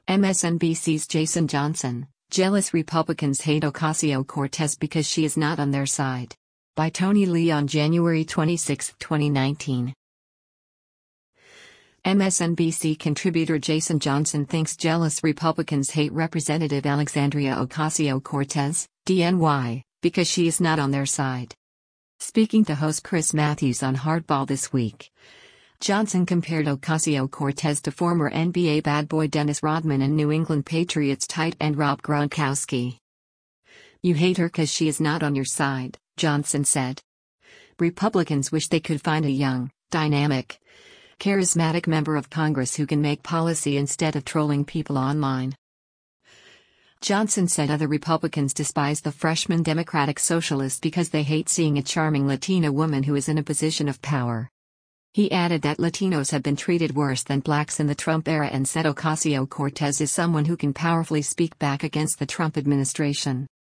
MSNBC's Jason Johnson, jealous Republicans hate Ocasio-Cortez because she is not on their side. By Tony Lee on January 26, 2019. MSNBC contributor Jason Johnson thinks jealous Republicans hate Representative Alexandria Ocasio-Cortez, DNY, because she is not on their side. Speaking to host Chris Matthews on Hardball this week, Johnson compared Ocasio-Cortez to former NBA bad boy Dennis Rodman and New England Patriots tight end Rob Gronkowski. "You hate her 'cause she is not on your side," Johnson said. "Republicans wish they could find a young, dynamic, charismatic member of Congress who can make policy instead of trolling people online." Johnson said other Republicans despise the freshman Democratic Socialist because they hate seeing a charming Latina woman who is in a position of power. He added that Latinos have been treated worse than blacks in the Trump era and said Ocasio-Cortez is someone who can powerfully speak back against the Trump administration.